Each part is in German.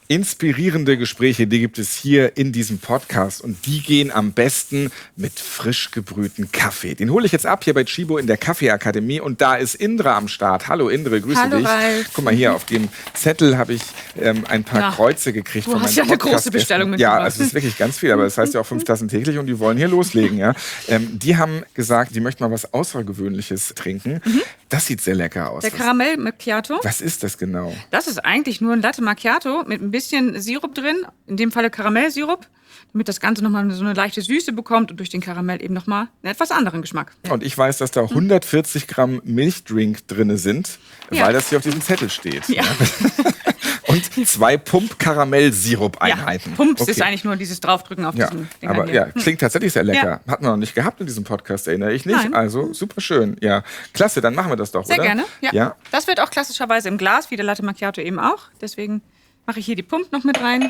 Inspirierende Gespräche, die gibt es hier in diesem Podcast und die gehen am besten mit frisch gebrühtem Kaffee. Den hole ich jetzt ab hier bei Tchibo in der Kaffeeakademie und da ist Indra am Start. Hallo Indra, grüße dich. Ralf. Guck mal hier, auf dem Zettel habe ich ein paar Kreuze gekriegt von meinem Podcast. Du hast ja eine große Bestellung mitgebracht. Ja, also es ist wirklich ganz viel, aber das heißt ja auch 5 Tassen täglich und die wollen hier loslegen. Ja. Die haben gesagt, die möchten mal was Außergewöhnliches trinken. Das sieht sehr lecker aus. Der Karamell Macchiato. Was ist das genau? Das ist eigentlich nur ein Latte Macchiato mit ein bisschen Sirup drin, in dem Falle Karamellsirup, damit das Ganze nochmal so eine leichte Süße bekommt und durch den Karamell eben nochmal einen etwas anderen Geschmack. Und ich weiß, dass da 140 Gramm Milchdrink drin sind, weil das hier auf diesem Zettel steht. Ja. Und 2 Pump-Karamell-Sirup-Einheiten. Ja, Pumps ist eigentlich nur dieses Draufdrücken auf diesen Dingern aber hier. klingt tatsächlich sehr lecker. Hat man noch nicht gehabt in diesem Podcast, erinnere ich nicht. Nein. Also super schön. Ja, klasse, dann machen wir das doch, Sehr oder? gerne. Ja. Das wird auch klassischerweise im Glas, wie der Latte Macchiato eben auch. Deswegen mache ich hier die Pump noch mit rein.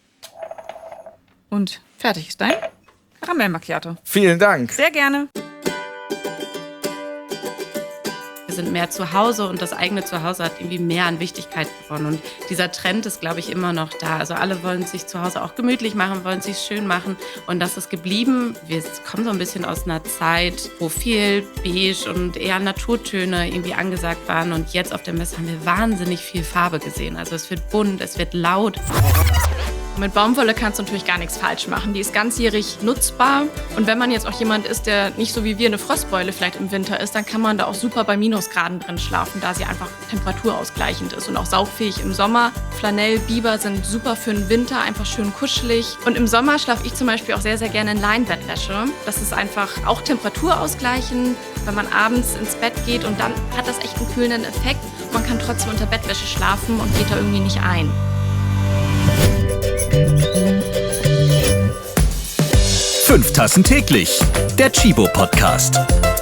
Und fertig ist dein Karamell Macchiato. Vielen Dank. Sehr gerne. Wir sind mehr zu Hause und das eigene Zuhause hat irgendwie mehr an Wichtigkeit gewonnen. Und dieser Trend ist, glaube ich, immer noch da. Also alle wollen sich zu Hause auch gemütlich machen, wollen sich schön machen. Und das ist geblieben. Wir kommen so ein bisschen aus einer Zeit, wo viel Beige und eher Naturtöne irgendwie angesagt waren. Und jetzt auf der Messe haben wir wahnsinnig viel Farbe gesehen. Also es wird bunt, es wird laut. Mit Baumwolle kannst du natürlich gar nichts falsch machen. Die ist ganzjährig nutzbar. Und wenn man jetzt auch jemand ist, der nicht so wie wir eine Frostbeule vielleicht im Winter ist, dann kann man da auch super bei Minusgraden drin schlafen, da sie einfach temperaturausgleichend ist und auch saugfähig im Sommer. Flanell, Biber sind super für den Winter, einfach schön kuschelig. Und im Sommer schlafe ich zum Beispiel auch sehr, sehr gerne in Leinbettwäsche. Das ist einfach auch temperaturausgleichend, wenn man abends ins Bett geht und dann hat das echt einen kühlenden Effekt. Man kann trotzdem unter Bettwäsche schlafen und geht da irgendwie nicht ein. 5 Tassen täglich, der Tchibo Podcast.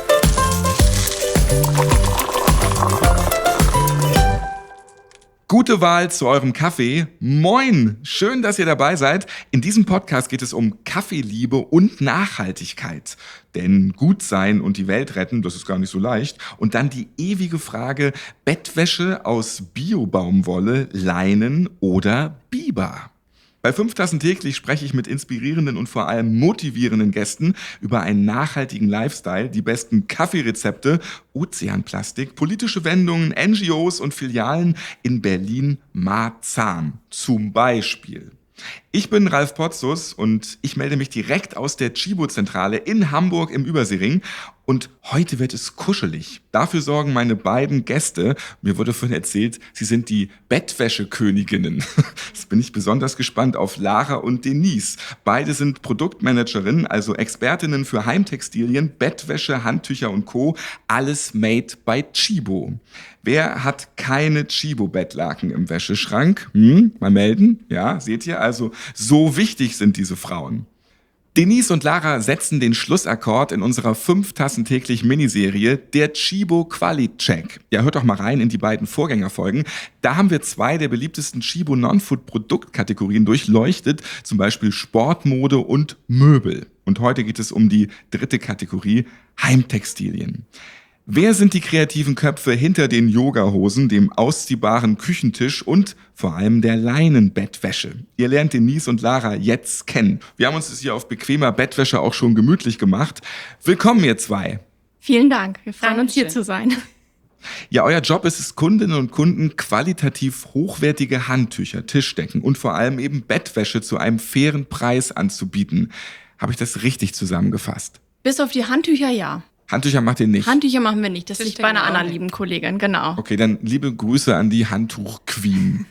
Gute Wahl zu eurem Kaffee. Moin! Schön, dass ihr dabei seid. In diesem Podcast geht es um Kaffeeliebe und Nachhaltigkeit. Denn gut sein und die Welt retten, das ist gar nicht so leicht. Und dann die ewige Frage, Bettwäsche aus Bio-Baumwolle, Leinen oder Biber? Bei 5 Tassen täglich spreche ich mit inspirierenden und vor allem motivierenden Gästen über einen nachhaltigen Lifestyle, die besten Kaffeerezepte, Ozeanplastik, politische Wendungen, NGOs und Filialen in Berlin-Marzahn zum Beispiel. Ich bin Ralf Potzus und ich melde mich direkt aus der Tchibo-Zentrale in Hamburg im Überseering. Und heute wird es kuschelig. Dafür sorgen meine beiden Gäste. Mir wurde vorhin erzählt, sie sind die Bettwäscheköniginnen. Jetzt bin ich besonders gespannt auf Lara und Denise. Beide sind Produktmanagerinnen, also Expertinnen für Heimtextilien, Bettwäsche, Handtücher und Co. Alles made by Tchibo. Wer hat keine Tchibo-Bettlaken im Wäscheschrank? Mal melden. Ja, seht ihr? Also so wichtig sind diese Frauen. Denise und Lara setzen den Schlussakkord in unserer 5 Tassen täglich Miniserie, der Tchibo Quali-Check. Ja, hört doch mal rein in die beiden Vorgängerfolgen. Da haben wir 2 der beliebtesten Tchibo Non-Food-Produktkategorien durchleuchtet, zum Beispiel Sportmode und Möbel. Und heute geht es um die 3. Kategorie, Heimtextilien. Wer sind die kreativen Köpfe hinter den Yogahosen, dem ausziehbaren Küchentisch und vor allem der Leinenbettwäsche? Ihr lernt Denise und Lara jetzt kennen. Wir haben uns das hier auf bequemer Bettwäsche auch schon gemütlich gemacht. Willkommen, ihr 2. Vielen Dank. Wir freuen uns, hier zu sein. Ja, euer Job ist es, Kundinnen und Kunden qualitativ hochwertige Handtücher, Tischdecken und vor allem eben Bettwäsche zu einem fairen Preis anzubieten. Habe ich das richtig zusammengefasst? Bis auf die Handtücher, ja. Handtücher macht ihr nicht? Handtücher machen wir nicht. Das liegt bei einer anderen lieben Kollegin, genau. Okay, dann liebe Grüße an die Handtuch-Queen.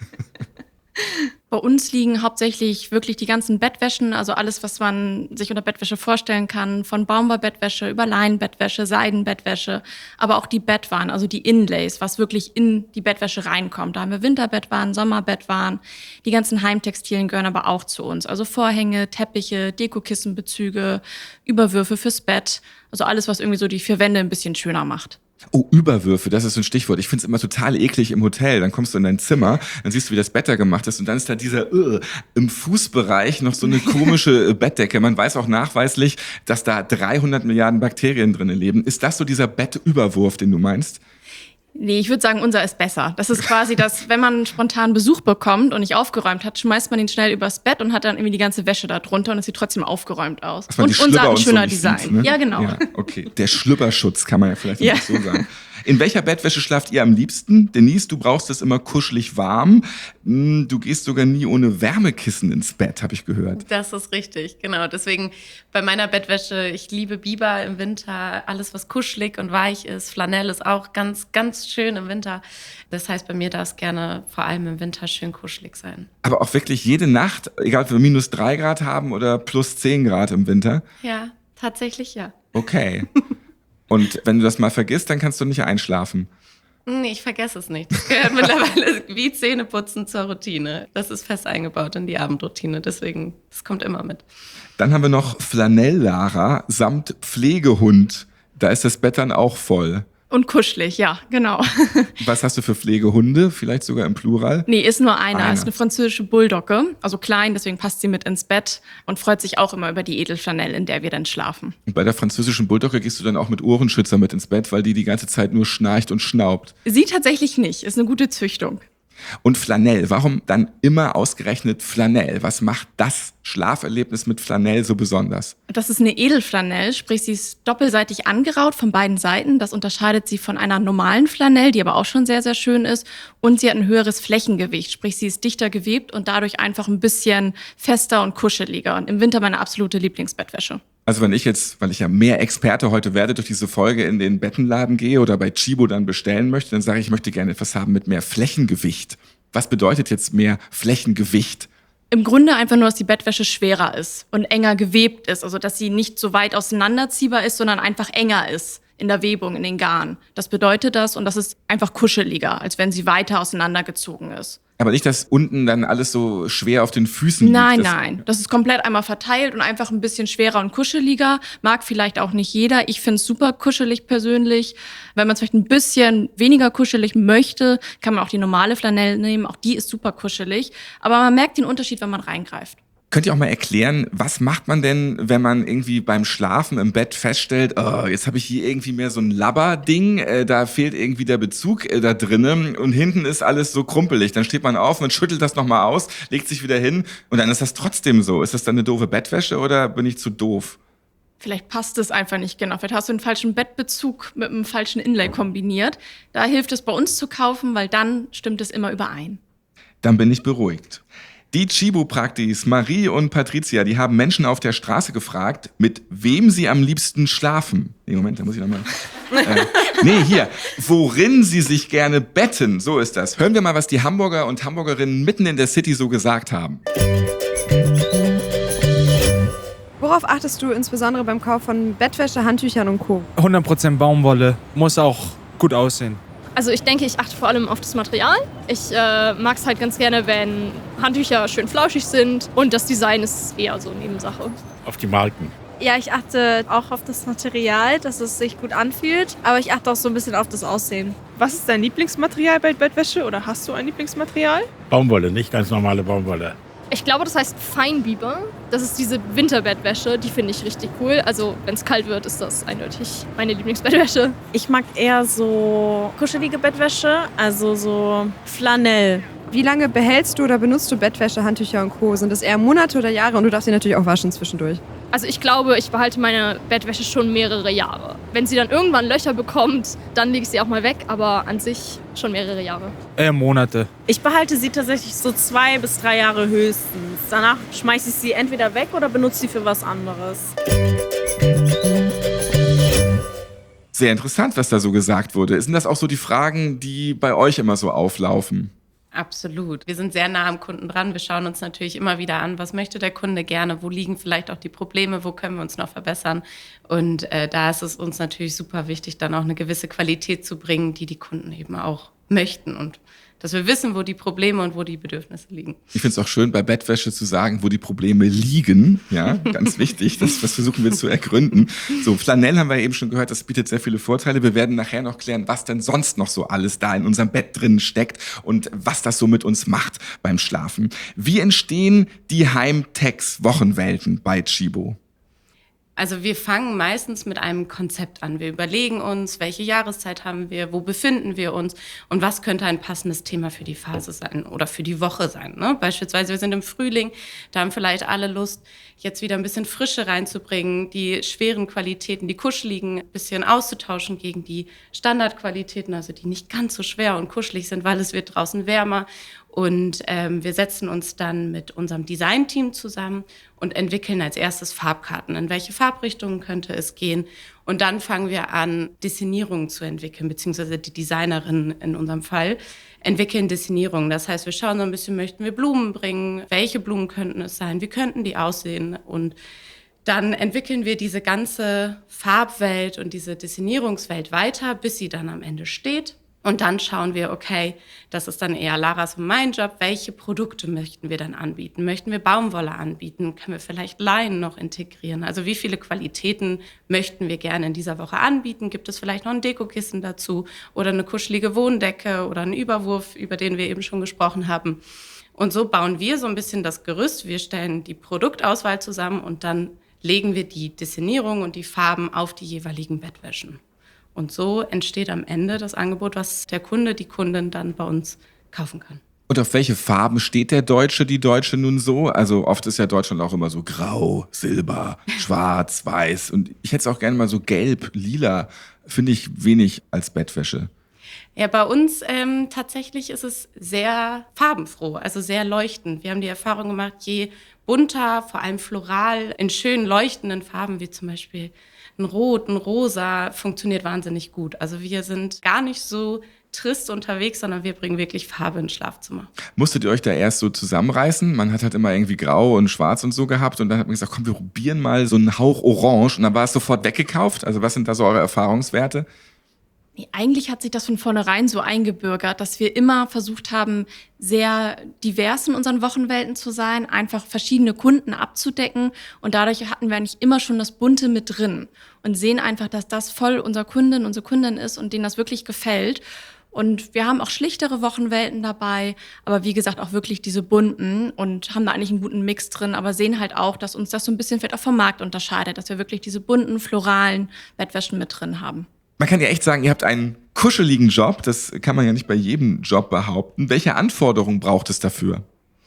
Bei uns liegen hauptsächlich wirklich die ganzen Bettwäschen, also alles, was man sich unter Bettwäsche vorstellen kann, von Baumwollbettwäsche über Leinenbettwäsche, Seidenbettwäsche, aber auch die Bettwaren, also die Inlays, was wirklich in die Bettwäsche reinkommt. Da haben wir Winterbettwaren, Sommerbettwaren, die ganzen Heimtextilien gehören aber auch zu uns. Also Vorhänge, Teppiche, Dekokissenbezüge, Überwürfe fürs Bett, also alles, was irgendwie so die 4 Wände ein bisschen schöner macht. Oh, Überwürfe, das ist so ein Stichwort. Ich find's immer total eklig im Hotel. Dann kommst du in dein Zimmer, dann siehst du, wie das Bett da gemacht ist und dann ist da dieser im Fußbereich noch so eine komische Bettdecke. Man weiß auch nachweislich, dass da 300 Milliarden Bakterien drinnen leben. Ist das so dieser Bettüberwurf, den du meinst? Nee, ich würde sagen, unser ist besser. Das ist quasi das, wenn man spontan Besuch bekommt und nicht aufgeräumt hat, schmeißt man ihn schnell übers Bett und hat dann irgendwie die ganze Wäsche da drunter und es sieht trotzdem aufgeräumt aus. Und unser hat ein schöner so Design. Sieht, ne? Ja, genau. Ja, okay. Der Schlüpperschutz kann man ja vielleicht noch so sagen. In welcher Bettwäsche schlaft ihr am liebsten? Denise, du brauchst es immer kuschelig warm. Du gehst sogar nie ohne Wärmekissen ins Bett, habe ich gehört. Das ist richtig, genau. Deswegen bei meiner Bettwäsche, ich liebe Biber im Winter. Alles, was kuschelig und weich ist. Flanell ist auch ganz, ganz schön im Winter. Das heißt, bei mir darf es gerne vor allem im Winter schön kuschelig sein. Aber auch wirklich jede Nacht, egal ob wir -3 Grad haben oder +10 Grad im Winter? Ja, tatsächlich ja. Okay. Und wenn du das mal vergisst, dann kannst du nicht einschlafen. Nee, ich vergesse es nicht. Das gehört mittlerweile wie Zähneputzen zur Routine. Das ist fest eingebaut in die Abendroutine, deswegen, das kommt immer mit. Dann haben wir noch Flanell-Lara samt Pflegehund. Da ist das Bett dann auch voll. Und kuschelig, ja, genau. Was hast du für Pflegehunde? Vielleicht sogar im Plural? Nee, ist nur einer. Ist eine französische Bulldogge, also klein, deswegen passt sie mit ins Bett und freut sich auch immer über die Edelflanell, in der wir dann schlafen. Und bei der französischen Bulldogge gehst du dann auch mit Ohrenschützer mit ins Bett, weil die ganze Zeit nur schnarcht und schnaubt. Sie tatsächlich nicht, ist eine gute Züchtung. Und Flanell, warum dann immer ausgerechnet Flanell? Was macht das Schlaferlebnis mit Flanell so besonders? Das ist eine Edelflanell, sprich sie ist doppelseitig angeraut von beiden Seiten. Das unterscheidet sie von einer normalen Flanell, die aber auch schon sehr, sehr schön ist. Und sie hat ein höheres Flächengewicht, sprich sie ist dichter gewebt und dadurch einfach ein bisschen fester und kuscheliger. Und im Winter meine absolute Lieblingsbettwäsche. Also wenn ich jetzt, weil ich ja mehr Experte heute werde, durch diese Folge in den Bettenladen gehe oder bei Chibo dann bestellen möchte, dann sage ich, ich möchte gerne etwas haben mit mehr Flächengewicht. Was bedeutet jetzt mehr Flächengewicht? Im Grunde einfach nur, dass die Bettwäsche schwerer ist und enger gewebt ist. Also dass sie nicht so weit auseinanderziehbar ist, sondern einfach enger ist in der Webung, in den Garn. Das bedeutet das und das ist einfach kuscheliger, als wenn sie weiter auseinandergezogen ist. Aber nicht, dass unten dann alles so schwer auf den Füßen liegt. Nein. Das ist komplett einmal verteilt und einfach ein bisschen schwerer und kuscheliger. Mag vielleicht auch nicht jeder. Ich finde es super kuschelig persönlich. Wenn man es vielleicht ein bisschen weniger kuschelig möchte, kann man auch die normale Flanell nehmen. Auch die ist super kuschelig. Aber man merkt den Unterschied, wenn man reingreift. Könnt ihr auch mal erklären, was macht man denn, wenn man irgendwie beim Schlafen im Bett feststellt, oh, jetzt habe ich hier irgendwie mehr so ein Labber-Ding, da fehlt irgendwie der Bezug da drinnen und hinten ist alles so krumpelig. Dann steht man auf, man schüttelt das nochmal aus, legt sich wieder hin und dann ist das trotzdem so. Ist das dann eine doofe Bettwäsche oder bin ich zu doof? Vielleicht passt es einfach nicht genau. Vielleicht hast du einen falschen Bettbezug mit einem falschen Inlay kombiniert. Da hilft es bei uns zu kaufen, weil dann stimmt es immer überein. Dann bin ich beruhigt. Die Chibo-Praktis Marie und Patricia, die haben Menschen auf der Straße gefragt, mit wem sie am liebsten schlafen. Nee, Moment, da muss ich nochmal. Hier. Worin sie sich gerne betten. So ist das. Hören wir mal, was die Hamburger und Hamburgerinnen mitten in der City so gesagt haben. Worauf achtest du insbesondere beim Kauf von Bettwäsche, Handtüchern und Co.? 100% Baumwolle. Muss auch gut aussehen. Also ich denke, ich achte vor allem auf das Material. Ich mag es halt ganz gerne, wenn Handtücher schön flauschig sind und das Design ist eher so Nebensache. Auf die Marken. Ja, ich achte auch auf das Material, dass es sich gut anfühlt, aber ich achte auch so ein bisschen auf das Aussehen. Was ist dein Lieblingsmaterial bei Bettwäsche oder hast du ein Lieblingsmaterial? Baumwolle, nicht ganz normale Baumwolle. Ich glaube, das heißt Feinbiber. Das ist diese Winterbettwäsche, die finde ich richtig cool. Also wenn es kalt wird, ist das eindeutig meine Lieblingsbettwäsche. Ich mag eher so kuschelige Bettwäsche, also so Flanell. Wie lange behältst du oder benutzt du Bettwäsche, Handtücher und Co.? Sind das eher Monate oder Jahre? Und du darfst sie natürlich auch waschen zwischendurch. Also ich glaube, ich behalte meine Bettwäsche schon mehrere Jahre. Wenn sie dann irgendwann Löcher bekommt, dann lege ich sie auch mal weg, aber an sich schon mehrere Jahre. Monate. Ich behalte sie tatsächlich so 2 bis 3 Jahre höchstens. Danach schmeiße ich sie entweder weg oder benutze sie für was anderes. Sehr interessant, was da so gesagt wurde. Sind das auch so die Fragen, die bei euch immer so auflaufen? Absolut. Wir sind sehr nah am Kunden dran. Wir schauen uns natürlich immer wieder an, was möchte der Kunde gerne, wo liegen vielleicht auch die Probleme, wo können wir uns noch verbessern. Und da ist es uns natürlich super wichtig, dann auch eine gewisse Qualität zu bringen, die die Kunden eben auch möchten und dass wir wissen, wo die Probleme und wo die Bedürfnisse liegen. Ich finde es auch schön, bei Bettwäsche zu sagen, wo die Probleme liegen. Ja, ganz wichtig. Das versuchen wir zu ergründen. So, Flanell haben wir eben schon gehört, das bietet sehr viele Vorteile. Wir werden nachher noch klären, was denn sonst noch so alles da in unserem Bett drin steckt und was das so mit uns macht beim Schlafen. Wie entstehen die Heimtex-Wochenwelten bei Chibo? Also wir fangen meistens mit einem Konzept an. Wir überlegen uns, welche Jahreszeit haben wir, wo befinden wir uns und was könnte ein passendes Thema für die Phase sein oder für die Woche sein. Ne? Beispielsweise, wir sind im Frühling, da haben vielleicht alle Lust, jetzt wieder ein bisschen Frische reinzubringen, die schweren Qualitäten, die kuscheligen, ein bisschen auszutauschen gegen die Standardqualitäten, also die nicht ganz so schwer und kuschelig sind, weil es wird draußen wärmer. Und wir setzen uns dann mit unserem Designteam zusammen und entwickeln als erstes Farbkarten. In welche Farbrichtungen könnte es gehen? Und dann fangen wir an, Designierungen zu entwickeln, beziehungsweise die Designerinnen in unserem Fall entwickeln Designierungen. Das heißt, wir schauen so ein bisschen, möchten wir Blumen bringen? Welche Blumen könnten es sein? Wie könnten die aussehen? Und dann entwickeln wir diese ganze Farbwelt und diese Designierungswelt weiter, bis sie dann am Ende steht. Und dann schauen wir, okay, das ist dann eher Laras und mein Job, welche Produkte möchten wir dann anbieten? Möchten wir Baumwolle anbieten? Können wir vielleicht Leinen noch integrieren? Also wie viele Qualitäten möchten wir gerne in dieser Woche anbieten? Gibt es vielleicht noch ein Dekokissen dazu oder eine kuschelige Wohndecke oder einen Überwurf, über den wir eben schon gesprochen haben? Und so bauen wir so ein bisschen das Gerüst. Wir stellen die Produktauswahl zusammen und dann legen wir die Designierung und die Farben auf die jeweiligen Bettwäschen. Und so entsteht am Ende das Angebot, was der Kunde, die Kundin dann bei uns kaufen kann. Und auf welche Farben steht der Deutsche, die Deutsche nun so? Also oft ist ja Deutschland auch immer so grau, silber, schwarz, weiß. Und ich hätte es auch gerne mal so gelb, lila. Finde ich wenig als Bettwäsche. Ja, bei uns tatsächlich ist es sehr farbenfroh, also sehr leuchtend. Wir haben die Erfahrung gemacht, je bunter, vor allem floral, in schönen leuchtenden Farben, wie zum Beispiel ein Rot, ein Rosa, funktioniert wahnsinnig gut. Also wir sind gar nicht so trist unterwegs, sondern wir bringen wirklich Farbe ins Schlafzimmer. Musstet ihr euch da erst so zusammenreißen? Man hat halt immer irgendwie grau und schwarz und so gehabt und dann hat man gesagt, komm, wir probieren mal so einen Hauch orange und dann war es sofort weggekauft. Also was sind da so eure Erfahrungswerte? Nee, eigentlich hat sich das von vornherein so eingebürgert, dass wir immer versucht haben, sehr divers in unseren Wochenwelten zu sein, einfach verschiedene Kunden abzudecken. Und dadurch hatten wir eigentlich immer schon das Bunte mit drin und sehen einfach, dass das voll unsere Kundin ist und denen das wirklich gefällt. Und wir haben auch schlichtere Wochenwelten dabei, aber wie gesagt auch wirklich diese bunten und haben da eigentlich einen guten Mix drin, aber sehen halt auch, dass uns das so ein bisschen vielleicht auch vom Markt unterscheidet, dass wir wirklich diese bunten, floralen Bettwäschen mit drin haben. Man kann ja echt sagen, ihr habt einen kuscheligen Job. Das kann man ja nicht bei jedem Job behaupten. Welche Anforderungen braucht es dafür?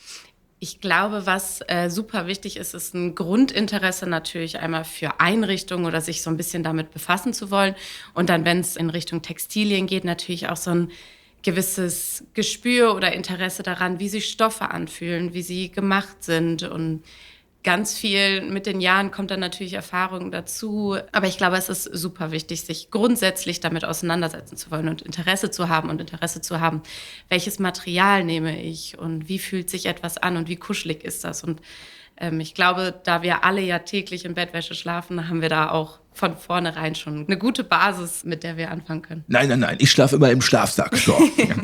Ich glaube, was super wichtig ist, ist ein Grundinteresse natürlich einmal für Einrichtungen oder sich so ein bisschen damit befassen zu wollen. Und dann, wenn es in Richtung Textilien geht, natürlich auch so ein gewisses Gespür oder Interesse daran, wie sich Stoffe anfühlen, wie sie gemacht sind. Und ganz viel mit den Jahren kommt dann natürlich Erfahrung dazu. Aber ich glaube, es ist super wichtig, sich grundsätzlich damit auseinandersetzen zu wollen und Interesse zu haben, welches Material nehme ich und wie fühlt sich etwas an und wie kuschelig ist das. Und ich glaube, da wir alle ja täglich in Bettwäsche schlafen, haben wir da auch von vornherein schon eine gute Basis, mit der wir anfangen können. Nein, ich schlafe immer im Schlafsack. So.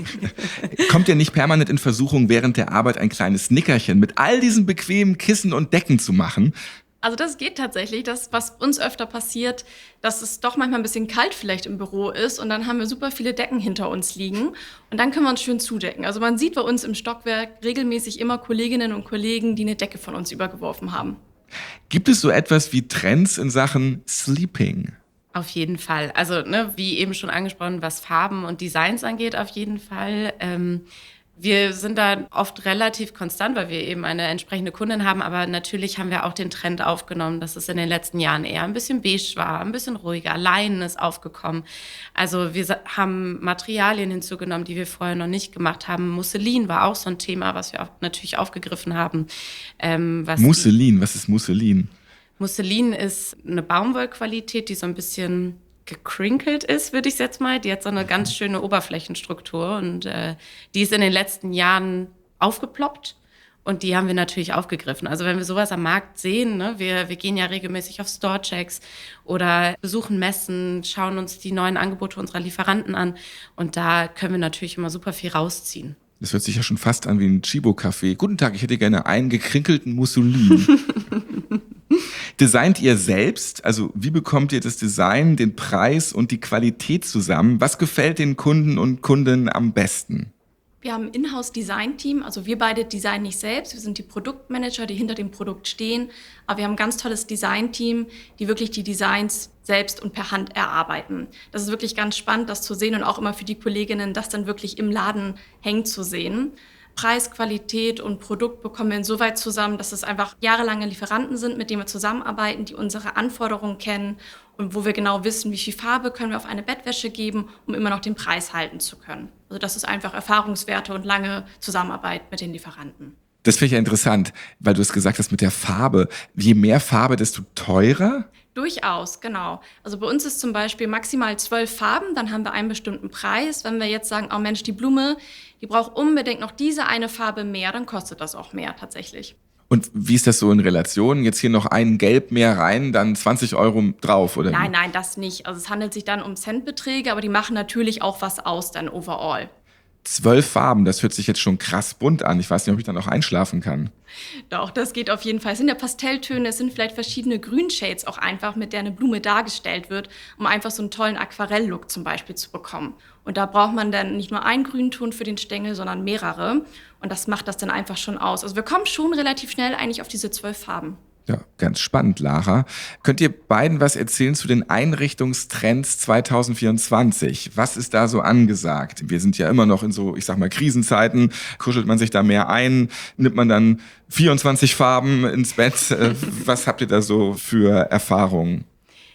Kommt ihr nicht permanent in Versuchung, während der Arbeit ein kleines Nickerchen mit all diesen bequemen Kissen und Decken zu machen? Also das geht tatsächlich. Das, was uns öfter passiert, dass es doch manchmal ein bisschen kalt vielleicht im Büro ist und dann haben wir super viele Decken hinter uns liegen und dann können wir uns schön zudecken. Also man sieht bei uns im Stockwerk regelmäßig immer Kolleginnen und Kollegen, die eine Decke von uns übergeworfen haben. Gibt es so etwas wie Trends in Sachen Sleeping? Auf jeden Fall. Also wie eben schon angesprochen, was Farben und Designs angeht, auf jeden Fall. Wir sind da oft relativ konstant, weil wir eben eine entsprechende Kundin haben. Aber natürlich haben wir auch den Trend aufgenommen, dass es in den letzten Jahren eher ein bisschen beige war, ein bisschen ruhiger. Leinen ist aufgekommen. Also wir haben Materialien hinzugenommen, die wir vorher noch nicht gemacht haben. Musselin war auch so ein Thema, was wir auch natürlich aufgegriffen haben. Musselin, was ist Musselin? Musselin ist eine Baumwollqualität, die so ein bisschen gekrinkelt ist, würde ich jetzt mal. Die hat so eine ganz schöne Oberflächenstruktur und die ist in den letzten Jahren aufgeploppt und die haben wir natürlich aufgegriffen. Also wenn wir sowas am Markt sehen, wir gehen ja regelmäßig auf Storechecks oder besuchen Messen, schauen uns die neuen Angebote unserer Lieferanten an und da können wir natürlich immer super viel rausziehen. Das hört sich ja schon fast an wie ein Chibo-Café. Guten Tag, ich hätte gerne einen gekrinkelten Musselin. Designt ihr selbst? Also wie bekommt ihr das Design, den Preis und die Qualität zusammen? Was gefällt den Kunden und Kundinnen am besten? Wir haben ein Inhouse-Design-Team, also wir beide designen nicht selbst, wir sind die Produktmanager, die hinter dem Produkt stehen, aber wir haben ein ganz tolles Design-Team, die wirklich die Designs selbst und per Hand erarbeiten. Das ist wirklich ganz spannend, das zu sehen und auch immer für die Kolleginnen, das dann wirklich im Laden hängen zu sehen. Preis, Qualität und Produkt bekommen wir insoweit zusammen, dass es einfach jahrelange Lieferanten sind, mit denen wir zusammenarbeiten, die unsere Anforderungen kennen und wo wir genau wissen, wie viel Farbe können wir auf eine Bettwäsche geben, um immer noch den Preis halten zu können. Also das ist einfach Erfahrungswerte und lange Zusammenarbeit mit den Lieferanten. Das finde ich ja interessant, weil du es gesagt hast mit der Farbe. Je mehr Farbe, desto teurer? Durchaus, genau. Also bei uns ist zum Beispiel maximal 12 Farben, dann haben wir einen bestimmten Preis. Wenn wir jetzt sagen, oh Mensch, die Blume, die braucht unbedingt noch diese eine Farbe mehr, dann kostet das auch mehr tatsächlich. Und wie ist das so in Relation? Jetzt hier noch ein Gelb mehr rein, dann 20 € drauf, oder? Nein, das nicht. Also es handelt sich dann um Centbeträge, aber die machen natürlich auch was aus dann overall. 12 Farben, das hört sich jetzt schon krass bunt an. Ich weiß nicht, ob ich dann auch einschlafen kann. Doch, das geht auf jeden Fall. Es sind ja Pastelltöne, es sind vielleicht verschiedene Grünshades auch einfach, mit der eine Blume dargestellt wird, um einfach so einen tollen Aquarell-Look zum Beispiel zu bekommen. Und da braucht man dann nicht nur einen Grünton für den Stängel, sondern mehrere. Und das macht das dann einfach schon aus. Also wir kommen schon relativ schnell eigentlich auf diese 12 Farben. Ja, ganz spannend, Lara. Könnt ihr beiden was erzählen zu den Einrichtungstrends 2024? Was ist da so angesagt? Wir sind ja immer noch in so, ich sag mal, Krisenzeiten. Kuschelt man sich da mehr ein? Nimmt man dann 24 Farben ins Bett? Was habt ihr da so für Erfahrungen?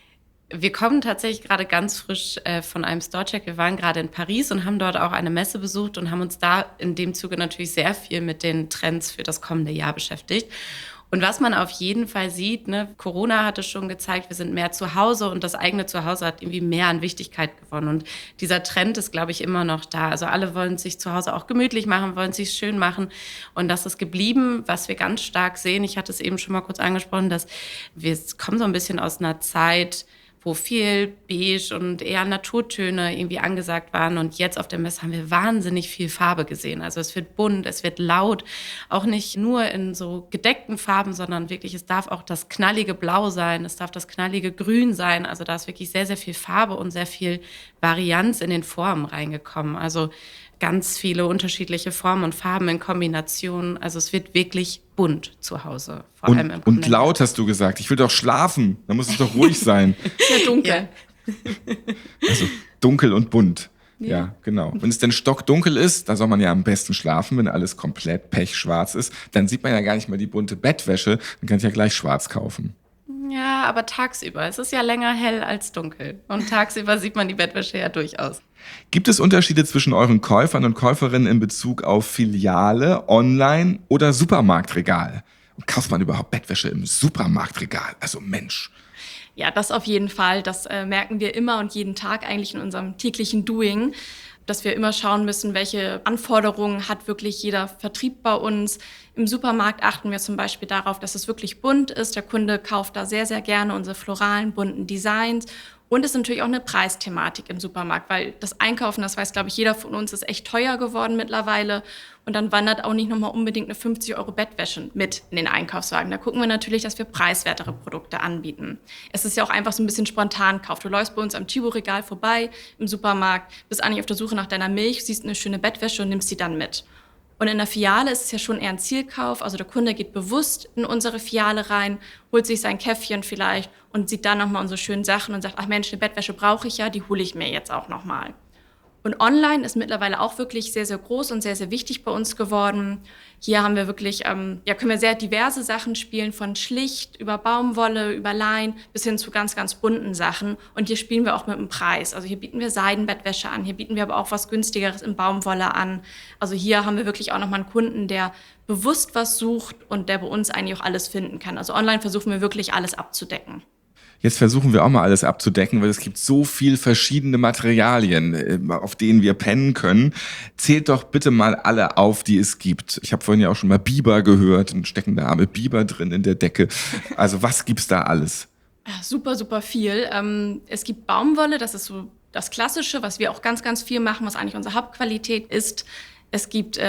Wir kommen tatsächlich gerade ganz frisch von einem Storecheck. Wir waren gerade in Paris und haben dort auch eine Messe besucht und haben uns da in dem Zuge natürlich sehr viel mit den Trends für das kommende Jahr beschäftigt. Und was man auf jeden Fall sieht, ne, Corona hat es schon gezeigt, wir sind mehr zu Hause und das eigene Zuhause hat irgendwie mehr an Wichtigkeit gewonnen. Und dieser Trend ist, glaube ich, immer noch da. Also alle wollen sich zu Hause auch gemütlich machen, wollen sich schön machen. Und das ist geblieben, was wir ganz stark sehen. Ich hatte es eben schon mal kurz angesprochen, dass wir kommen so ein bisschen aus einer Zeit, wo viel Beige und eher Naturtöne irgendwie angesagt waren. Und jetzt auf der Messe haben wir wahnsinnig viel Farbe gesehen. Also es wird bunt, es wird laut, auch nicht nur in so gedeckten Farben, sondern wirklich, es darf auch das knallige Blau sein, es darf das knallige Grün sein. Also da ist wirklich sehr, sehr viel Farbe und sehr viel Varianz in den Formen reingekommen. Also ganz viele unterschiedliche Formen und Farben in Kombination. Also es wird wirklich bunt zu Hause. Vor allem im und laut hast du gesagt. Ich will doch schlafen. Da muss es doch ruhig sein. Sehr dunkel. Ja. Also dunkel und bunt. Ja, genau. Wenn es denn stockdunkel ist, da soll man ja am besten schlafen, wenn alles komplett pechschwarz ist. Dann sieht man ja gar nicht mal die bunte Bettwäsche. Dann kann ich ja gleich schwarz kaufen. Ja, aber tagsüber. Es ist ja länger hell als dunkel. Und tagsüber sieht man die Bettwäsche ja durchaus. Gibt es Unterschiede zwischen euren Käufern und Käuferinnen in Bezug auf Filiale, Online oder Supermarktregal? Und kauft man überhaupt Bettwäsche im Supermarktregal? Also Mensch. Ja, das auf jeden Fall. Das merken wir immer und jeden Tag eigentlich in unserem täglichen Doing, dass wir immer schauen müssen, welche Anforderungen hat wirklich jeder Vertrieb bei uns. Im Supermarkt achten wir zum Beispiel darauf, dass es wirklich bunt ist. Der Kunde kauft da sehr, sehr gerne unsere floralen, bunten Designs. Und es ist natürlich auch eine Preisthematik im Supermarkt, weil das Einkaufen, das weiß, glaube ich, jeder von uns, ist echt teuer geworden mittlerweile. Und dann wandert auch nicht nochmal unbedingt eine 50 € Bettwäsche mit in den Einkaufswagen. Da gucken wir natürlich, dass wir preiswertere Produkte anbieten. Es ist ja auch einfach so ein bisschen Spontankauf. Du läufst bei uns am Chibo-Regal vorbei im Supermarkt, bist eigentlich auf der Suche nach deiner Milch, siehst eine schöne Bettwäsche und nimmst sie dann mit. Und in der Filiale ist es ja schon eher ein Zielkauf. Also der Kunde geht bewusst in unsere Filiale rein, holt sich sein Käffchen vielleicht und sieht dann nochmal unsere schönen Sachen und sagt, ach Mensch, eine Bettwäsche brauche ich ja, die hole ich mir jetzt auch nochmal. Und online ist mittlerweile auch wirklich sehr, sehr groß und sehr, sehr wichtig bei uns geworden. Hier haben wir wirklich, können wir sehr diverse Sachen spielen, von schlicht über Baumwolle, über Lein bis hin zu ganz, ganz bunten Sachen. Und hier spielen wir auch mit dem Preis. Also hier bieten wir Seidenbettwäsche an, hier bieten wir aber auch was Günstigeres in Baumwolle an. Also hier haben wir wirklich auch nochmal einen Kunden, der bewusst was sucht und der bei uns eigentlich auch alles finden kann. Also online versuchen wir wirklich alles abzudecken. Jetzt versuchen wir auch mal alles abzudecken, weil es gibt so viel verschiedene Materialien, auf denen wir pennen können. Zählt doch bitte mal alle auf, die es gibt. Ich habe vorhin ja auch schon mal Biber gehört, und stecken da arme Biber drin in der Decke. Also was gibt's da alles? Ja, super, super viel. Es gibt Baumwolle, das ist so das Klassische, was wir auch ganz, ganz viel machen, was eigentlich unsere Hauptqualität ist. Es gibt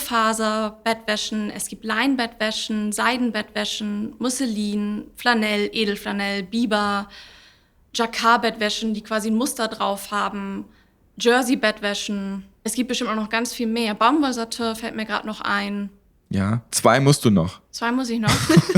Mikrofaser-Bettwäschen, es gibt Leinbettwäschen, Seidenbettwäschen, Musselin, Flanell, Edelflanell, Biber, Jacquard-Bettwäschen, die quasi ein Muster drauf haben. Jersey-Bettwäschen. Es gibt bestimmt auch noch ganz viel mehr. Baumwollsatte fällt mir gerade noch ein. Ja, 2 musst du noch. 2 muss ich noch.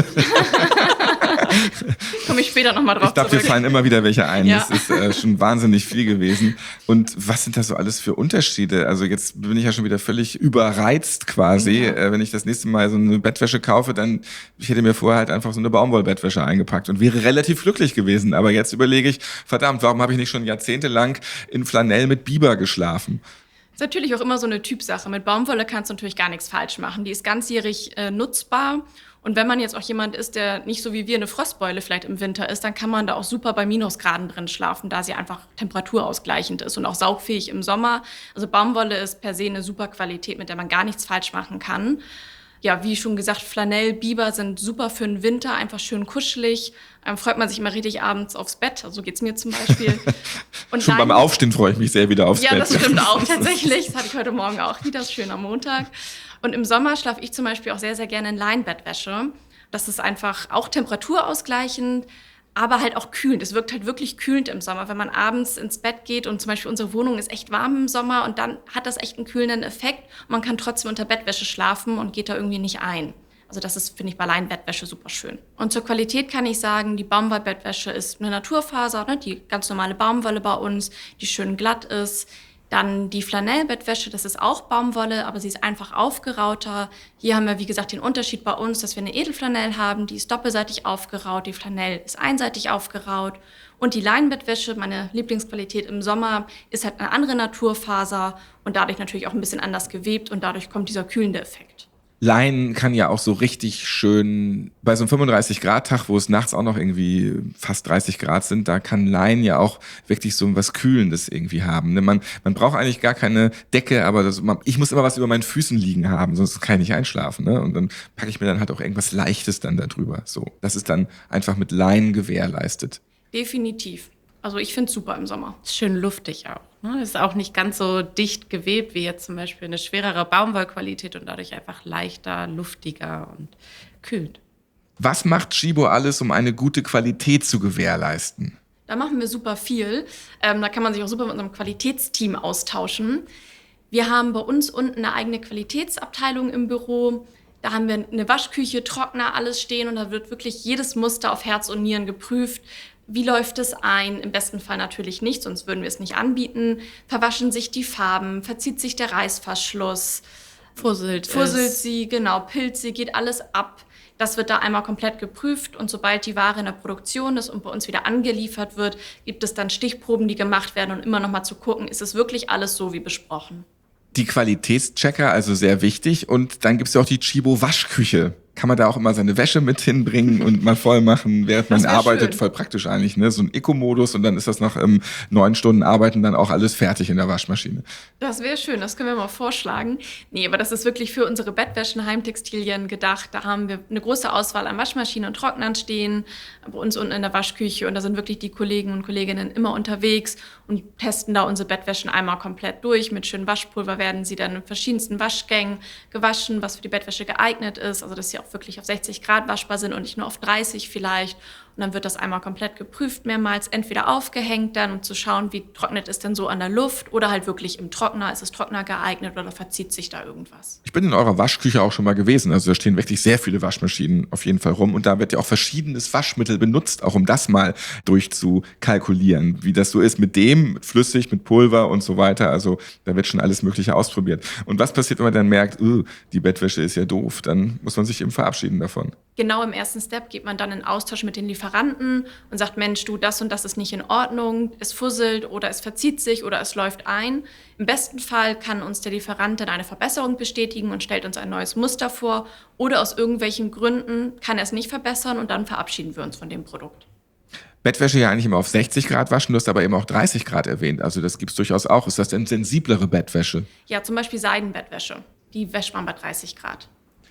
Komme ich später nochmal drauf Ich glaube, dir fallen immer wieder welche ein. Ja. Das ist schon wahnsinnig viel gewesen. Und was sind da so alles für Unterschiede? Also jetzt bin ich ja schon wieder völlig überreizt quasi. Wenn ich das nächste Mal so eine Bettwäsche kaufe, dann, ich hätte mir vorher halt einfach so eine Baumwollbettwäsche eingepackt und wäre relativ glücklich gewesen. Aber jetzt überlege ich, verdammt, warum habe ich nicht schon jahrzehntelang in Flanell mit Biber geschlafen? Ist natürlich auch immer so eine Typsache. Mit Baumwolle kannst du natürlich gar nichts falsch machen. Die ist ganzjährig nutzbar. Und wenn man jetzt auch jemand ist, der nicht so wie wir eine Frostbeule vielleicht im Winter ist, dann kann man da auch super bei Minusgraden drin schlafen, da sie einfach temperaturausgleichend ist und auch saugfähig im Sommer. Also Baumwolle ist per se eine super Qualität, mit der man gar nichts falsch machen kann. Ja, wie schon gesagt, Flanell, Biber sind super für den Winter, einfach schön kuschelig. Freut man sich immer richtig abends aufs Bett, also so geht's mir zum Beispiel. Und schon beim Aufstehen freue ich mich sehr wieder aufs Bett. Ja, das stimmt auch tatsächlich. Das hatte ich heute Morgen auch wieder, schön am Montag. Und im Sommer schlafe ich zum Beispiel auch sehr, sehr gerne in Leinbettwäsche. Das ist einfach auch temperaturausgleichend, aber halt auch kühlend. Es wirkt halt wirklich kühlend im Sommer, wenn man abends ins Bett geht und zum Beispiel unsere Wohnung ist echt warm im Sommer und dann hat das echt einen kühlenden Effekt. Man kann trotzdem unter Bettwäsche schlafen und geht da irgendwie nicht ein. Also das ist, finde ich, bei Leinbettwäsche super schön. Und zur Qualität kann ich sagen, die Baumwollbettwäsche ist eine Naturfaser, ne, die ganz normale Baumwolle bei uns, die schön glatt ist. Dann die Flanellbettwäsche, das ist auch Baumwolle, aber sie ist einfach aufgerauter. Hier haben wir, wie gesagt, den Unterschied bei uns, dass wir eine Edelflanell haben, die ist doppelseitig aufgeraut, die Flanell ist einseitig aufgeraut. Und die Leinbettwäsche, meine Lieblingsqualität im Sommer, ist halt eine andere Naturfaser und dadurch natürlich auch ein bisschen anders gewebt und dadurch kommt dieser kühlende Effekt. Leinen kann ja auch so richtig schön, bei so einem 35-Grad-Tag, wo es nachts auch noch irgendwie fast 30 Grad sind, da kann Leinen ja auch wirklich so was Kühlendes irgendwie haben. Man braucht eigentlich gar keine Decke, aber ich muss immer was über meinen Füßen liegen haben, sonst kann ich nicht einschlafen. Ne? Und dann packe ich mir dann halt auch irgendwas Leichtes dann da drüber. So, das ist dann einfach mit Leinen gewährleistet. Definitiv. Also ich finde es super im Sommer. Ist schön luftig auch. Ne? Ist auch nicht ganz so dicht gewebt wie jetzt zum Beispiel eine schwerere Baumwollqualität und dadurch einfach leichter, luftiger und kühlt. Was macht Tchibo alles, um eine gute Qualität zu gewährleisten? Da machen wir super viel. Da kann man sich auch super mit unserem Qualitätsteam austauschen. Wir haben bei uns unten eine eigene Qualitätsabteilung im Büro. Da haben wir eine Waschküche, Trockner, alles stehen und da wird wirklich jedes Muster auf Herz und Nieren geprüft. Wie läuft es ein? Im besten Fall natürlich nicht, sonst würden wir es nicht anbieten. Verwaschen sich die Farben, verzieht sich der Reißverschluss, fusselt sie, genau, pilzt sie, geht alles ab. Das wird da einmal komplett geprüft und sobald die Ware in der Produktion ist und bei uns wieder angeliefert wird, gibt es dann Stichproben, die gemacht werden und immer noch mal zu gucken, ist es wirklich alles so wie besprochen. Die Qualitätschecker, also sehr wichtig. Und dann gibt's ja auch die Tchibo Waschküche. Kann man da auch immer seine Wäsche mit hinbringen und mal voll machen, während man arbeitet? Schön. Voll praktisch eigentlich, ne? So ein Eco-Modus und dann ist das nach 9 Stunden Arbeiten dann auch alles fertig in der Waschmaschine. Das wäre schön, das können wir mal vorschlagen. Nee, aber das ist wirklich für unsere Bettwäschen, Heimtextilien gedacht. Da haben wir eine große Auswahl an Waschmaschinen und Trocknern stehen, bei uns unten in der Waschküche. Und da sind wirklich die Kollegen und Kolleginnen immer unterwegs und testen da unsere Bettwäschen einmal komplett durch. Mit schönem Waschpulver werden sie dann in verschiedensten Waschgängen gewaschen, was für die Bettwäsche geeignet ist. Also dass sie auch wirklich auf 60 Grad waschbar sind und nicht nur auf 30 vielleicht. Und dann wird das einmal komplett geprüft, mehrmals entweder aufgehängt dann, um zu schauen, wie trocknet es denn so an der Luft oder halt wirklich im Trockner, ist es Trockner geeignet oder verzieht sich da irgendwas. Ich bin in eurer Waschküche auch schon mal gewesen, also da stehen wirklich sehr viele Waschmaschinen auf jeden Fall rum und da wird ja auch verschiedenes Waschmittel benutzt, auch um das mal durchzukalkulieren, wie das so ist mit flüssig, mit Pulver und so weiter, also da wird schon alles Mögliche ausprobiert. Und was passiert, wenn man dann merkt, die Bettwäsche ist ja doof, dann muss man sich eben verabschieden davon. Genau im ersten Step geht man dann in Austausch mit den Lieferanten und sagt, Mensch, du, das und das ist nicht in Ordnung, es fusselt oder es verzieht sich oder es läuft ein. Im besten Fall kann uns der Lieferant dann eine Verbesserung bestätigen und stellt uns ein neues Muster vor oder aus irgendwelchen Gründen kann er es nicht verbessern und dann verabschieden wir uns von dem Produkt. Bettwäsche ja eigentlich immer auf 60 Grad waschen, du hast aber eben auch 30 Grad erwähnt, also das gibt's durchaus auch. Ist das denn sensiblere Bettwäsche? Ja, zum Beispiel Seidenbettwäsche, die wäscht man bei 30 Grad.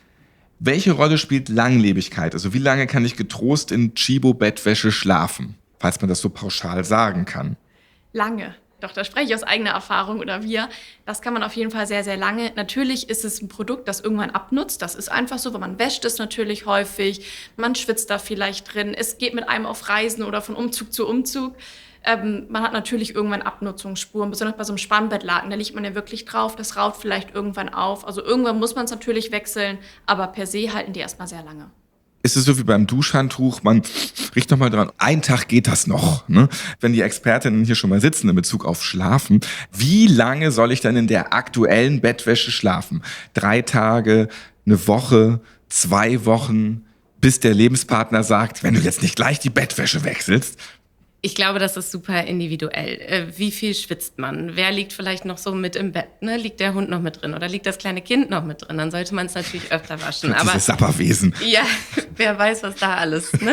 Welche Rolle spielt Langlebigkeit? Also wie lange kann ich getrost in Tchibo-Bettwäsche schlafen? Falls man das so pauschal sagen kann. Lange. Doch, da spreche ich aus eigener Erfahrung oder wir. Das kann man auf jeden Fall sehr, sehr lange. Natürlich ist es ein Produkt, das irgendwann abnutzt. Das ist einfach so, weil man wäscht es natürlich häufig. Man schwitzt da vielleicht drin. Es geht mit einem auf Reisen oder von Umzug zu Umzug. Man hat natürlich irgendwann Abnutzungsspuren, besonders bei so einem Spannbettlaken. Da liegt man ja wirklich drauf, das raucht vielleicht irgendwann auf. Also irgendwann muss man es natürlich wechseln, aber per se halten die erstmal sehr lange. Ist es so wie beim Duschhandtuch, man riecht noch mal dran, ein Tag geht das noch. Ne? Wenn die Expertinnen hier schon mal sitzen in Bezug auf Schlafen, wie lange soll ich denn in der aktuellen Bettwäsche schlafen? 3 Tage, eine Woche, 2 Wochen, bis der Lebenspartner sagt, wenn du jetzt nicht gleich die Bettwäsche wechselst? Ich glaube, das ist super individuell. Wie viel schwitzt man? Wer liegt vielleicht noch so mit im Bett? Ne? Liegt der Hund noch mit drin oder liegt das kleine Kind noch mit drin? Dann sollte man es natürlich öfter waschen. Aber dieses Sapperwesen. Ja, wer weiß, was da alles. Ne?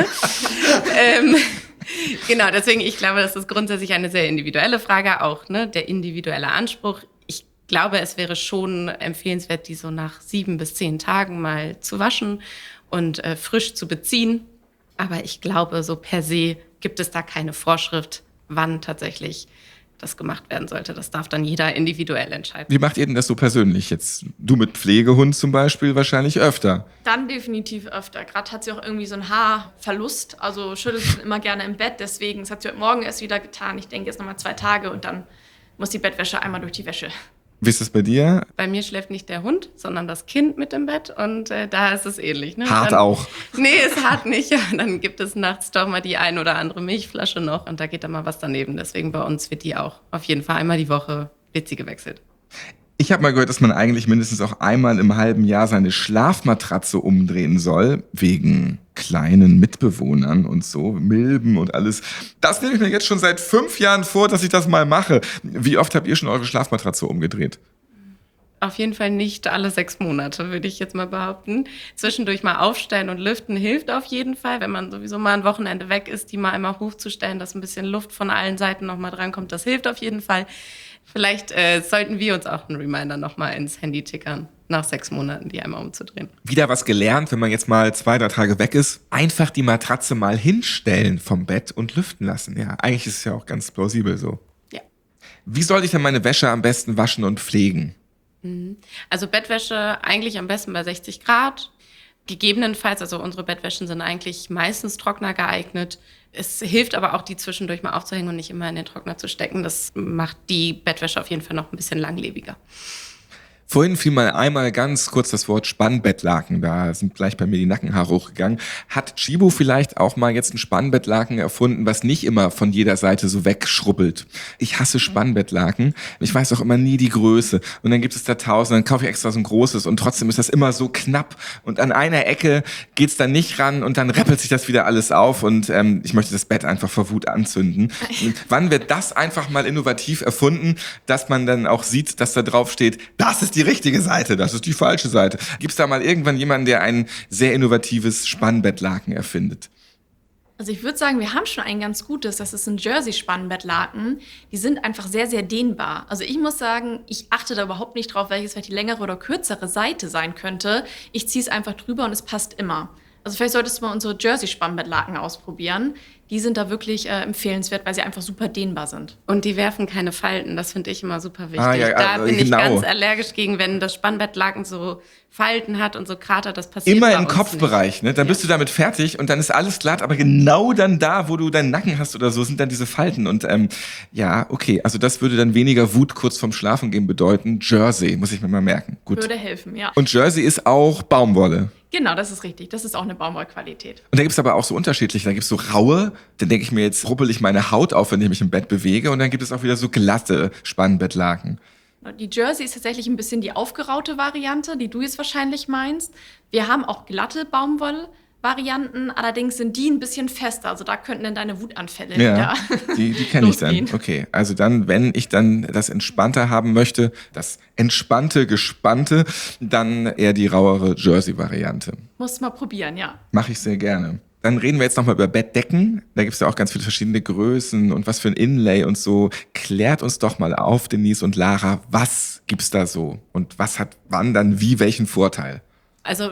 Genau, deswegen, ich glaube, das ist grundsätzlich eine sehr individuelle Frage, auch ne, der individuelle Anspruch. Ich glaube, es wäre schon empfehlenswert, die so nach 7 bis 10 Tagen mal zu waschen und frisch zu beziehen. Aber ich glaube, so per se gibt es da keine Vorschrift, wann tatsächlich das gemacht werden sollte. Das darf dann jeder individuell entscheiden. Wie macht ihr denn das so persönlich? Jetzt du mit Pflegehund zum Beispiel wahrscheinlich öfter. Dann definitiv öfter. Gerade hat sie auch irgendwie so einen Haarverlust. Also schüttelt sie immer gerne im Bett. Deswegen, das hat sie heute Morgen erst wieder getan. Ich denke jetzt nochmal 2 Tage und dann muss die Bettwäsche einmal durch die Wäsche. Wie ist das bei dir? Bei mir schläft nicht der Hund, sondern das Kind mit im Bett und da ist es ähnlich. Ne? Hart dann, auch. Nee, ist hart nicht. Ja, dann gibt es nachts doch mal die ein oder andere Milchflasche noch und da geht dann mal was daneben. Deswegen bei uns wird die auch auf jeden Fall einmal die Woche wird sie gewechselt. Ich habe mal gehört, dass man eigentlich mindestens auch einmal im halben Jahr seine Schlafmatratze umdrehen soll, wegen kleinen Mitbewohnern und so, Milben und alles. Das nehme ich mir jetzt schon seit 5 Jahren vor, dass ich das mal mache. Wie oft habt ihr schon eure Schlafmatratze umgedreht? Auf jeden Fall nicht alle 6 Monate, würde ich jetzt mal behaupten. Zwischendurch mal aufstellen und lüften hilft auf jeden Fall, wenn man sowieso mal ein Wochenende weg ist, die mal einmal hochzustellen, dass ein bisschen Luft von allen Seiten noch mal drankommt. Das hilft auf jeden Fall. Vielleicht sollten wir uns auch einen Reminder noch mal ins Handy tickern, nach 6 Monaten die einmal umzudrehen. Wieder was gelernt, wenn man jetzt mal 2, 3 Tage weg ist. Einfach die Matratze mal hinstellen vom Bett und lüften lassen. Ja, eigentlich ist es ja auch ganz plausibel so. Ja. Wie soll ich denn meine Wäsche am besten waschen und pflegen? Also Bettwäsche eigentlich am besten bei 60 Grad. Gegebenenfalls, also unsere Bettwäschen sind eigentlich meistens Trockner geeignet. Es hilft aber auch, die zwischendurch mal aufzuhängen und nicht immer in den Trockner zu stecken. Das macht die Bettwäsche auf jeden Fall noch ein bisschen langlebiger. Vorhin fiel mal einmal ganz kurz das Wort Spannbettlaken. Da sind gleich bei mir die Nackenhaare hochgegangen. Hat Chibo vielleicht auch mal jetzt ein Spannbettlaken erfunden, was nicht immer von jeder Seite so wegschrubbelt? Ich hasse Spannbettlaken. Ich weiß auch immer nie die Größe. Und dann gibt es da 1000, dann kaufe ich extra so ein großes und trotzdem ist das immer so knapp. Und an einer Ecke geht's dann nicht ran und dann rappelt sich das wieder alles auf und ich möchte das Bett einfach vor Wut anzünden. Und wann wird das einfach mal innovativ erfunden, dass man dann auch sieht, dass da drauf steht, das ist die richtige Seite, das ist die falsche Seite. Gibt es da mal irgendwann jemanden, der ein sehr innovatives Spannbettlaken erfindet? Also ich würde sagen, wir haben schon ein ganz gutes, das ist ein Jersey-Spannbettlaken. Die sind einfach sehr, sehr dehnbar. Also ich muss sagen, ich achte da überhaupt nicht drauf, welches vielleicht die längere oder kürzere Seite sein könnte. Ich ziehe es einfach drüber und es passt immer. Also vielleicht solltest du mal unsere Jersey-Spannbettlaken ausprobieren. Die sind da wirklich empfehlenswert, weil sie einfach super dehnbar sind. Und die werfen keine Falten, das finde ich immer super wichtig. Ja, da bin ich genau. ganz allergisch gegen, wenn das Spannbettlaken so Falten hat und so Krater, das passiert Immer bei im uns Kopfbereich, ne? Dann bist du damit fertig und dann ist alles glatt, aber genau dann da, wo du deinen Nacken hast oder so, sind dann diese Falten. Und ja, okay, also das würde dann weniger Wut kurz vorm Schlafengehen bedeuten. Jersey, muss ich mir mal merken. Gut. Würde helfen, ja. Und Jersey ist auch Baumwolle. Genau, das ist richtig. Das ist auch eine Baumwollqualität. Und da gibt's aber auch so unterschiedliche. Da gibt's so raue, dann denke ich mir, jetzt ruppel ich meine Haut auf, wenn ich mich im Bett bewege. Und dann gibt es auch wieder so glatte Spannbettlaken. Die Jersey ist tatsächlich ein bisschen die aufgeraute Variante, die du jetzt wahrscheinlich meinst. Wir haben auch glatte Baumwollvarianten, allerdings sind die ein bisschen fester. Also da könnten dann deine Wutanfälle Ja, wieder die kenne ich dann. losgehen. Okay, also dann, wenn ich dann das Entspannter haben möchte, das entspannte, gespannte, dann eher die rauere Jersey-Variante. Musst mal probieren, ja. Mache ich sehr gerne. Dann reden wir jetzt nochmal über Bettdecken. Da gibt es ja auch ganz viele verschiedene Größen und was für ein Inlay und so. Klärt uns doch mal auf, Denise und Lara, was gibt's da so? Und was hat wann dann wie welchen Vorteil? Also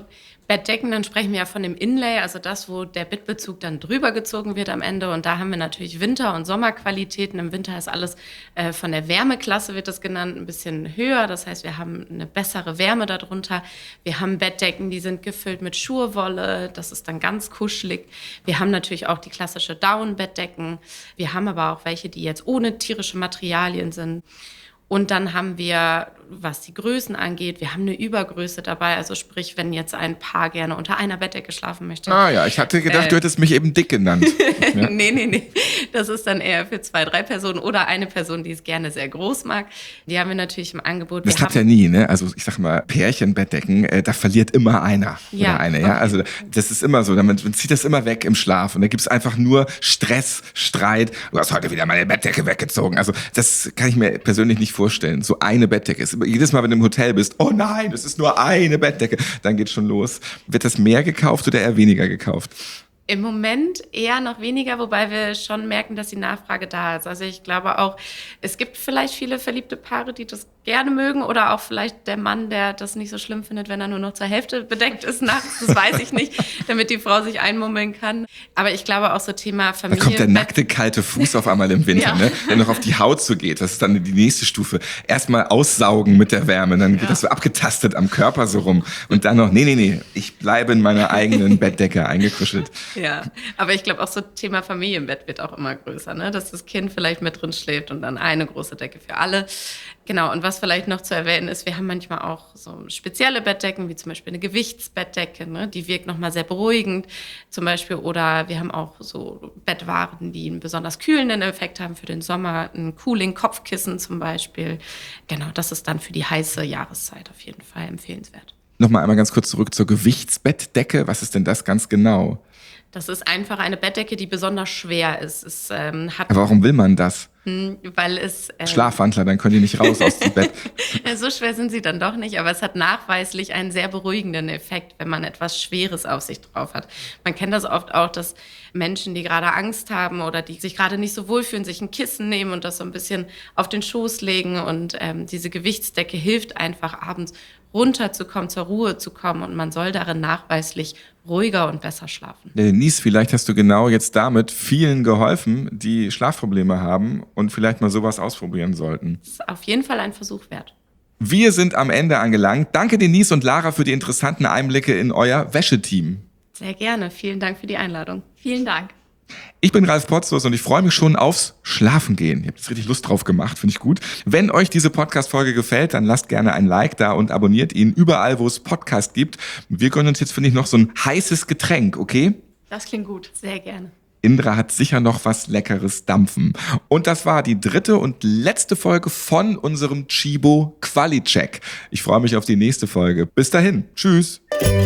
Bettdecken, dann sprechen wir ja von dem Inlay, also das, wo der Bettbezug dann drüber gezogen wird am Ende. Und da haben wir natürlich Winter- und Sommerqualitäten. Im Winter ist alles von der Wärmeklasse, wird das genannt, ein bisschen höher. Das heißt, wir haben eine bessere Wärme darunter. Wir haben Bettdecken, die sind gefüllt mit Schurwolle. Das ist dann ganz kuschelig. Wir haben natürlich auch die klassische Down-Bettdecken. Wir haben aber auch welche, die jetzt ohne tierische Materialien sind. Und dann haben wir, was die Größen angeht, wir haben eine Übergröße dabei. Also sprich, wenn jetzt ein Paar gerne unter einer Bettdecke schlafen möchte. Ah ja, ich hatte gedacht, du hättest mich eben dick genannt. Ja. Nee. Das ist dann eher für 2, 3 Personen oder eine Person, die es gerne sehr groß mag. Die haben wir natürlich im Angebot. Das klappt ja nie, ne? Also ich sag mal, Pärchenbettdecken, da verliert immer einer oder eine. Ja? Also das ist immer so, man zieht das immer weg im Schlaf und da gibt's einfach nur Stress, Streit. Du hast heute wieder meine Bettdecke weggezogen. Also das kann ich mir persönlich nicht vorstellen. So eine Bettdecke ist jedes Mal, wenn du im Hotel bist, oh nein, es ist nur eine Bettdecke, dann geht's schon los. Wird das mehr gekauft oder eher weniger gekauft? Im Moment eher noch weniger, wobei wir schon merken, dass die Nachfrage da ist. Also ich glaube auch, es gibt vielleicht viele verliebte Paare, die das gerne mögen oder auch vielleicht der Mann, der das nicht so schlimm findet, wenn er nur noch zur Hälfte bedeckt ist nachts, das weiß ich nicht, damit die Frau sich einmummeln kann. Aber ich glaube auch so Thema Familie. Da kommt der nackte, kalte Fuß auf einmal im Winter, ne? Der noch auf die Haut so geht. Das ist dann die nächste Stufe. Erstmal aussaugen mit der Wärme, dann wird das so abgetastet am Körper so rum. Und dann noch, nee, ich bleibe in meiner eigenen Bettdecke eingekuschelt. Ja, aber ich glaube auch so Thema Familienbett wird auch immer größer, ne? Dass das Kind vielleicht mit drin schläft und dann eine große Decke für alle. Genau, und was vielleicht noch zu erwähnen ist, wir haben manchmal auch so spezielle Bettdecken, wie zum Beispiel eine Gewichtsbettdecke, ne? Die wirkt nochmal sehr beruhigend zum Beispiel. Oder wir haben auch so Bettwaren, die einen besonders kühlenden Effekt haben für den Sommer. Ein Cooling-Kopfkissen zum Beispiel. Genau, das ist dann für die heiße Jahreszeit auf jeden Fall empfehlenswert. Nochmal einmal ganz kurz zurück zur Gewichtsbettdecke. Was ist denn das ganz genau? Das ist einfach eine Bettdecke, die besonders schwer ist. Es hat. Aber warum will man das? Weil es... Schlafwandler, dann können die nicht raus aus dem Bett. So schwer sind sie dann doch nicht, aber es hat nachweislich einen sehr beruhigenden Effekt, wenn man etwas Schweres auf sich drauf hat. Man kennt das oft auch, dass Menschen, die gerade Angst haben oder die sich gerade nicht so wohlfühlen, sich ein Kissen nehmen und das so ein bisschen auf den Schoß legen. Und diese Gewichtsdecke hilft einfach abends runterzukommen, zur Ruhe zu kommen. Und man soll darin nachweislich ruhiger und besser schlafen. Denise, vielleicht hast du genau jetzt damit vielen geholfen, die Schlafprobleme haben und vielleicht mal sowas ausprobieren sollten. Das ist auf jeden Fall ein Versuch wert. Wir sind am Ende angelangt. Danke Denise und Lara für die interessanten Einblicke in euer Wäscheteam. Sehr gerne. Vielen Dank für die Einladung. Vielen Dank. Ich bin Ralf Potzus und ich freue mich schon aufs Schlafengehen. Ihr habt jetzt richtig Lust drauf gemacht, finde ich gut. Wenn euch diese Podcast-Folge gefällt, dann lasst gerne ein Like da und abonniert ihn überall, wo es Podcast gibt. Wir gönnen uns jetzt, finde ich, noch so ein heißes Getränk, okay? Das klingt gut. Sehr gerne. Indra hat sicher noch was Leckeres dampfen. Und das war die 3. und letzte Folge von unserem Chibo Quali-Check. Ich freue mich auf die nächste Folge. Bis dahin. Tschüss.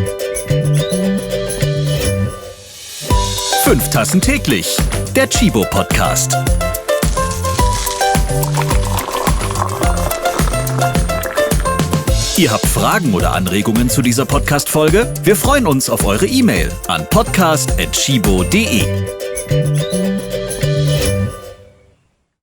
5 Tassen täglich. Der Chibo Podcast. Ihr habt Fragen oder Anregungen zu dieser Podcast-Folge? Wir freuen uns auf eure E-Mail an podcast@chibo.de.